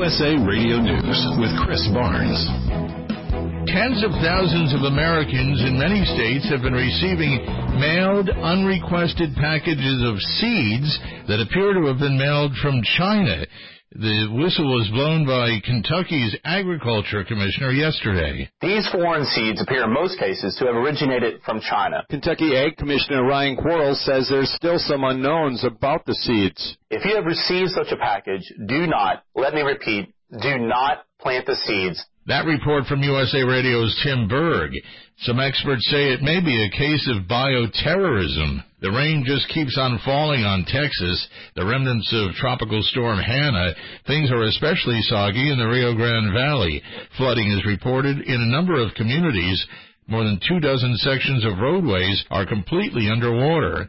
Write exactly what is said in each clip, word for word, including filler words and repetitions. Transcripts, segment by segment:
U S A Radio News with Chris Barnes. Tens of thousands of Americans in many states have been receiving mailed, unrequested packages of seeds that appear to have been mailed from China. The whistle was blown by Kentucky's Agriculture Commissioner yesterday. These foreign seeds appear in most cases to have originated from China. Kentucky Ag Commissioner Ryan Quarles says there's still some unknowns about the seeds. If you have received such a package, do not, let me repeat, do not plant the seeds. That report from U S A Radio's Tim Berg. Some experts say it may be a case of bioterrorism. The rain just keeps on falling on Texas, the remnants of Tropical Storm Hannah. Things are especially soggy in the Rio Grande Valley. Flooding is reported in a number of communities. More than two dozen sections of roadways are completely underwater.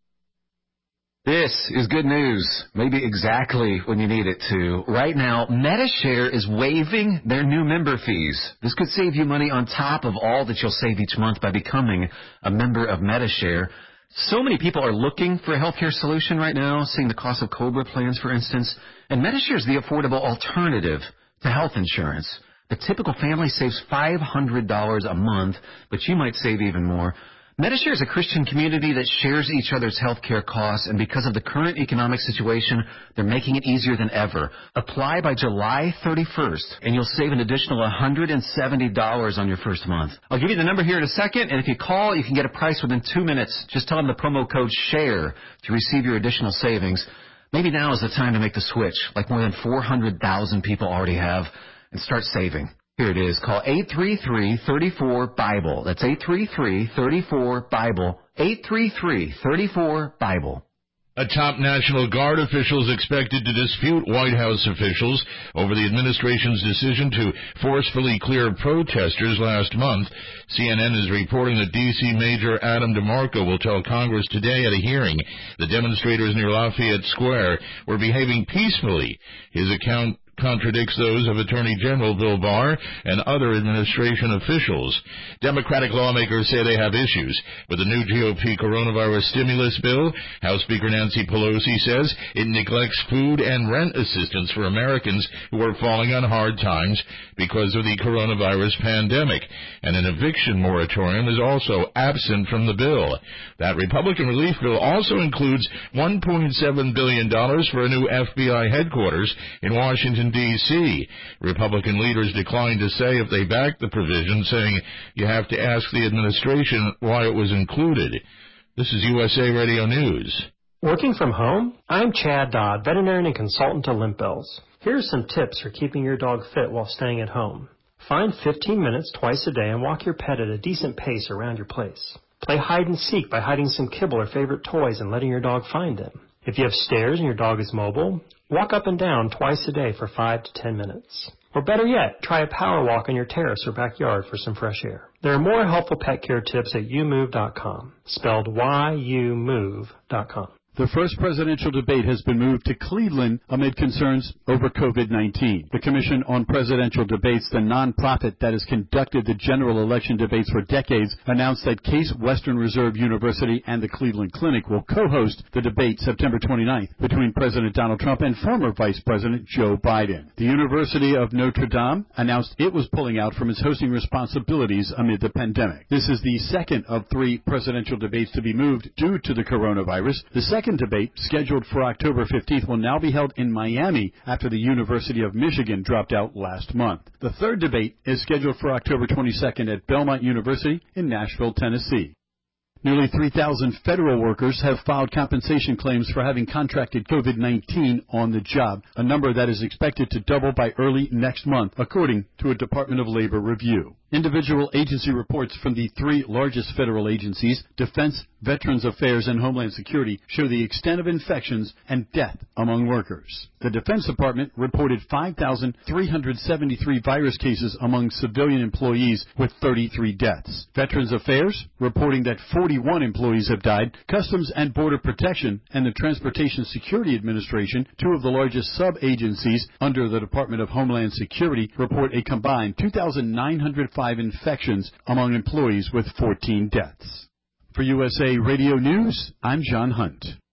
This is good news, maybe exactly when you need it to. Right now, Medi-Share is waiving their new member fees. This could save you money on top of all that you'll save each month by becoming a member of Medi-Share. So many people are looking for a healthcare solution right now, seeing the cost of COBRA plans, for instance. And Medi-Share is the affordable alternative to health insurance. The typical family saves five hundred dollars a month, but you might save even more. Medi-Share is a Christian community that shares each other's health care costs, and because of the current economic situation, they're making it easier than ever. Apply by July thirty-first, and you'll save an additional one hundred seventy dollars on your first month. I'll give you the number here in a second, and if you call, you can get a price within two minutes. Just tell them the promo code SHARE to receive your additional savings. Maybe now is the time to make the switch, like more than four hundred thousand people already have, and start saving. Here it is. Call eight three three, three four, BIBLE. That's eight three three, three four, BIBLE. eight three three, three four, BIBLE. A top National Guard official is expected to dispute White House officials over the administration's decision to forcefully clear protesters last month. C N N is reporting that D C Major Adam DeMarco will tell Congress today at a hearing the demonstrators near Lafayette Square were behaving peacefully. His account contradicts those of Attorney General Bill Barr and other administration officials. Democratic lawmakers say they have issues with the new G O P coronavirus stimulus bill. House Speaker Nancy Pelosi says it neglects food and rent assistance for Americans who are falling on hard times because of the coronavirus pandemic. And an eviction moratorium is also absent from the bill. That Republican relief bill also includes one point seven billion dollars for a new F B I headquarters in Washington, D C Republican leaders declined to say if they backed the provision, saying you have to ask the administration why it was included. This is U S A Radio News. Working from home? I'm Chad Dodd, veterinarian and consultant to Limp Bells. Here are some tips for keeping your dog fit while staying at home. Find fifteen minutes twice a day and walk your pet at a decent pace around your place. Play hide and seek by hiding some kibble or favorite toys and letting your dog find them. If you have stairs and your dog is mobile, walk up and down twice a day for five to ten minutes. Or better yet, try a power walk on your terrace or backyard for some fresh air. There are more helpful pet care tips at you move dot com, spelled Y U move dot com. The first presidential debate has been moved to Cleveland amid concerns over COVID nineteen. The Commission on Presidential Debates, the nonprofit that has conducted the general election debates for decades, announced that Case Western Reserve University and the Cleveland Clinic will co-host the debate September twenty-ninth between President Donald Trump and former Vice President Joe Biden. The University of Notre Dame announced it was pulling out from its hosting responsibilities amid the pandemic. This is the second of three presidential debates to be moved due to the coronavirus. The second second debate, scheduled for October fifteenth, will now be held in Miami after the University of Michigan dropped out last month. The third debate is scheduled for October twenty-second at Belmont University in Nashville, Tennessee. Nearly three thousand federal workers have filed compensation claims for having contracted COVID nineteen on the job, a number that is expected to double by early next month, according to a Department of Labor review. Individual agency reports from the three largest federal agencies, Defense, Veterans Affairs, and Homeland Security, show the extent of infections and death among workers. The Defense Department reported five thousand three hundred seventy-three virus cases among civilian employees with thirty-three deaths. Veterans Affairs reporting that forty-one employees have died. Customs and Border Protection and the Transportation Security Administration, two of the largest sub-agencies under the Department of Homeland Security, report a combined two thousand nine hundred five infections among employees with fourteen deaths. For U S A Radio News, I'm John Hunt.